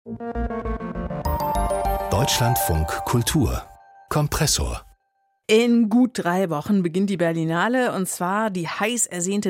Deutschlandfunk Kultur Kompressor. In gut 3 Wochen beginnt die Berlinale, und zwar die heiß ersehnte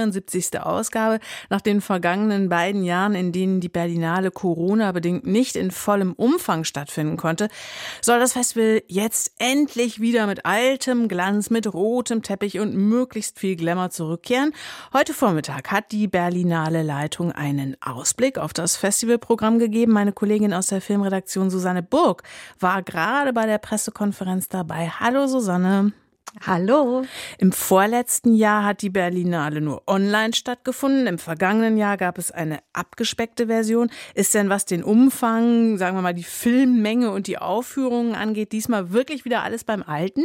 73. Ausgabe. Nach den vergangenen beiden Jahren, in denen die Berlinale Corona-bedingt nicht in vollem Umfang stattfinden konnte, soll das Festival jetzt endlich wieder mit altem Glanz, mit rotem Teppich und möglichst viel Glamour zurückkehren. Heute Vormittag hat die Berlinale-Leitung einen Ausblick auf das Festivalprogramm gegeben. Meine Kollegin aus der Filmredaktion Susanne Burg war gerade bei der Pressekonferenz dabei. Hallo Susanne. Hallo. Im vorletzten Jahr hat die Berlinale nur online stattgefunden. Im vergangenen Jahr gab es eine abgespeckte Version. Ist denn, was den Umfang, sagen wir mal, die Filmmenge und die Aufführungen angeht, diesmal wirklich wieder alles beim Alten?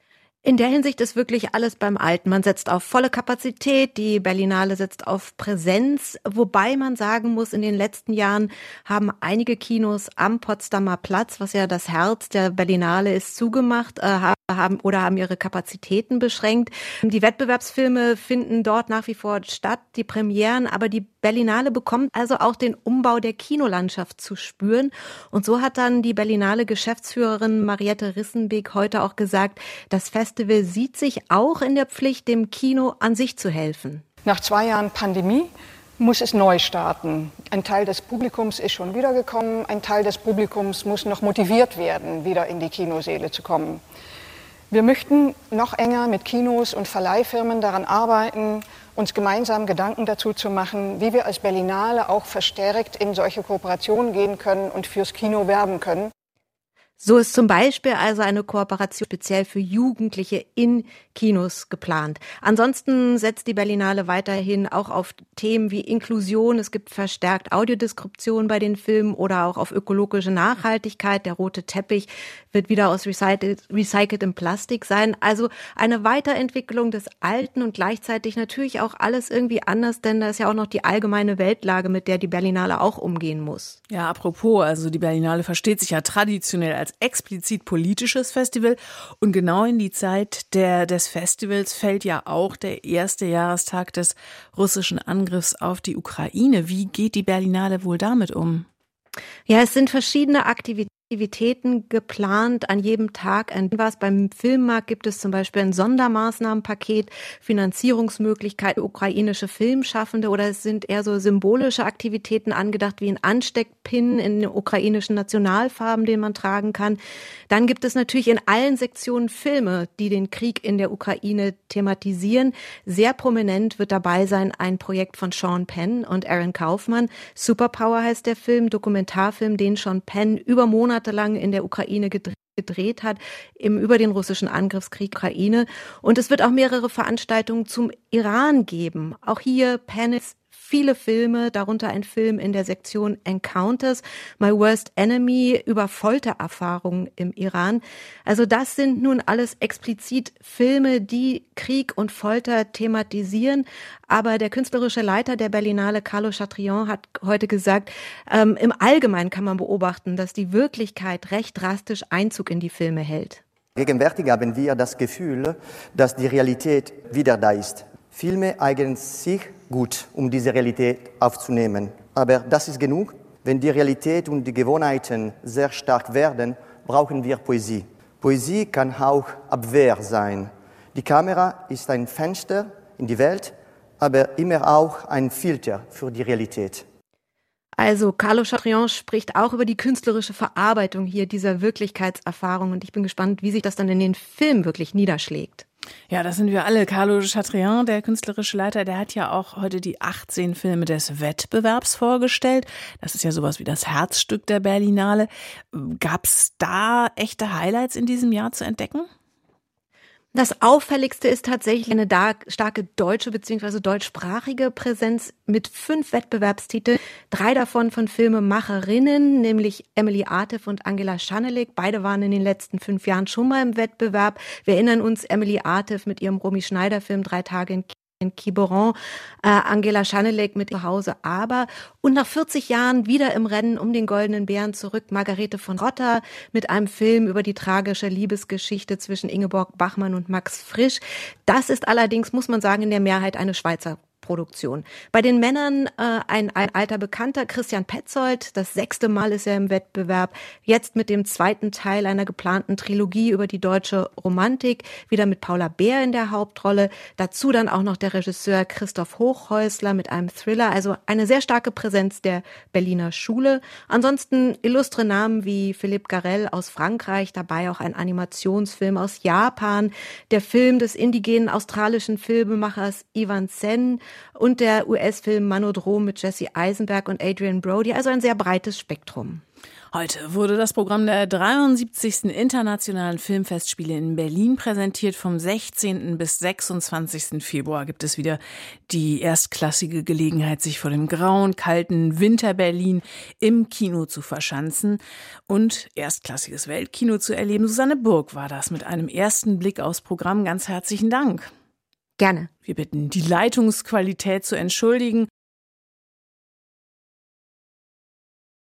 In der Hinsicht ist wirklich alles beim Alten. Man setzt auf volle Kapazität, die Berlinale setzt auf Präsenz, wobei man sagen muss, in den letzten Jahren haben einige Kinos am Potsdamer Platz, was ja das Herz der Berlinale ist, zugemacht, haben ihre Kapazitäten beschränkt. Die Wettbewerbsfilme finden dort nach wie vor statt, die Premieren, aber die Berlinale bekommt also auch den Umbau der Kinolandschaft zu spüren. Und so hat dann die Berlinale Geschäftsführerin Mariette Rissenbeek heute auch gesagt, das Festival sieht sich auch in der Pflicht, dem Kino an sich zu helfen. Nach 2 Jahren Pandemie muss es neu starten. Ein Teil des Publikums ist schon wiedergekommen, ein Teil des Publikums muss noch motiviert werden, wieder in die Kinosäle zu kommen. Wir möchten noch enger mit Kinos und Verleihfirmen daran arbeiten, uns gemeinsam Gedanken dazu zu machen, wie wir als Berlinale auch verstärkt in solche Kooperationen gehen können und fürs Kino werben können. So ist zum Beispiel also eine Kooperation speziell für Jugendliche in Kinos geplant. Ansonsten setzt die Berlinale weiterhin auch auf Themen wie Inklusion. Es gibt verstärkt Audiodeskription bei den Filmen oder auch auf ökologische Nachhaltigkeit. Der rote Teppich wird wieder aus recyceltem Plastik sein. Also eine Weiterentwicklung des Alten und gleichzeitig natürlich auch alles irgendwie anders, denn da ist ja auch noch die allgemeine Weltlage, mit der die Berlinale auch umgehen muss. Ja, apropos, also die Berlinale versteht sich ja traditionell als explizit politisches Festival, und genau in die Zeit des Festivals fällt ja auch der erste Jahrestag des russischen Angriffs auf die Ukraine. Wie geht die Berlinale wohl damit um? Ja, es sind verschiedene Aktivitäten geplant, an jedem Tag beim Filmmarkt gibt es zum Beispiel ein Sondermaßnahmenpaket, Finanzierungsmöglichkeiten für ukrainische Filmschaffende, oder es sind eher so symbolische Aktivitäten angedacht, wie ein Ansteckpin in den ukrainischen Nationalfarben, den man tragen kann. Dann gibt es natürlich in allen Sektionen Filme, die den Krieg in der Ukraine thematisieren. Sehr prominent wird dabei sein ein Projekt von Sean Penn und Aaron Kaufman. Superpower heißt der Film, Dokumentarfilm, den Sean Penn über Monatelang in der Ukraine gedreht hat, über den russischen Angriffskrieg Ukraine. Und es wird auch mehrere Veranstaltungen zum Iran geben. Auch hier Panels, viele Filme, darunter ein Film in der Sektion Encounters, My Worst Enemy, über Foltererfahrungen im Iran. Also das sind nun alles explizit Filme, die Krieg und Folter thematisieren. Aber der künstlerische Leiter der Berlinale, Carlo Chatrian, hat heute gesagt, im Allgemeinen kann man beobachten, dass die Wirklichkeit recht drastisch Einzug in die Filme hält. Gegenwärtig haben wir das Gefühl, dass die Realität wieder da ist. Filme eignen sich gut, um diese Realität aufzunehmen. Aber das ist genug. Wenn die Realität und die Gewohnheiten sehr stark werden, brauchen wir Poesie. Poesie kann auch Abwehr sein. Die Kamera ist ein Fenster in die Welt, aber immer auch ein Filter für die Realität. Also Carlo Chatrian spricht auch über die künstlerische Verarbeitung hier dieser Wirklichkeitserfahrung, und ich bin gespannt, wie sich das dann in den Film wirklich niederschlägt. Ja, das sind wir alle. Carlo Chatrian, der künstlerische Leiter, der hat ja auch heute die 18 Filme des Wettbewerbs vorgestellt. Das ist ja sowas wie das Herzstück der Berlinale. Gab es da echte Highlights in diesem Jahr zu entdecken? Das Auffälligste ist tatsächlich eine starke deutsche bzw. deutschsprachige Präsenz mit 5 Wettbewerbstiteln, 3 davon von Filmemacherinnen, nämlich Emily Artif und Angela Schanelek. Beide waren in den letzten 5 Jahren schon mal im Wettbewerb. Wir erinnern uns, Emily Artif mit ihrem Romy Schneider-Film 3 Tage in Quiberon, Angela Schanelek mit Zuhause aber. Und nach 40 Jahren wieder im Rennen um den Goldenen Bären zurück Margarete von Rotter mit einem Film über die tragische Liebesgeschichte zwischen Ingeborg Bachmann und Max Frisch. Das ist allerdings, muss man sagen, in der Mehrheit eine Schweizer Koproduktion. Bei den Männern ein alter Bekannter, Christian Petzold. Das 6. Mal ist er im Wettbewerb. Jetzt mit dem 2. Teil einer geplanten Trilogie über die deutsche Romantik. Wieder mit Paula Beer in der Hauptrolle. Dazu dann auch noch der Regisseur Christoph Hochhäusler mit einem Thriller. Also eine sehr starke Präsenz der Berliner Schule. Ansonsten illustre Namen wie Philippe Garrel aus Frankreich. Dabei auch ein Animationsfilm aus Japan. Der Film des indigenen australischen Filmemachers Ivan Sen und der US-Film Manodrom mit Jesse Eisenberg und Adrian Brody. Also ein sehr breites Spektrum. Heute wurde das Programm der 73. Internationalen Filmfestspiele in Berlin präsentiert. Vom 16. bis 26. Februar gibt es wieder die erstklassige Gelegenheit, sich vor dem grauen, kalten Winter-Berlin im Kino zu verschanzen und erstklassiges Weltkino zu erleben. Susanne Burg war das mit einem ersten Blick aufs Programm. Ganz herzlichen Dank. Gerne. Wir bitten, die Leitungsqualität zu entschuldigen.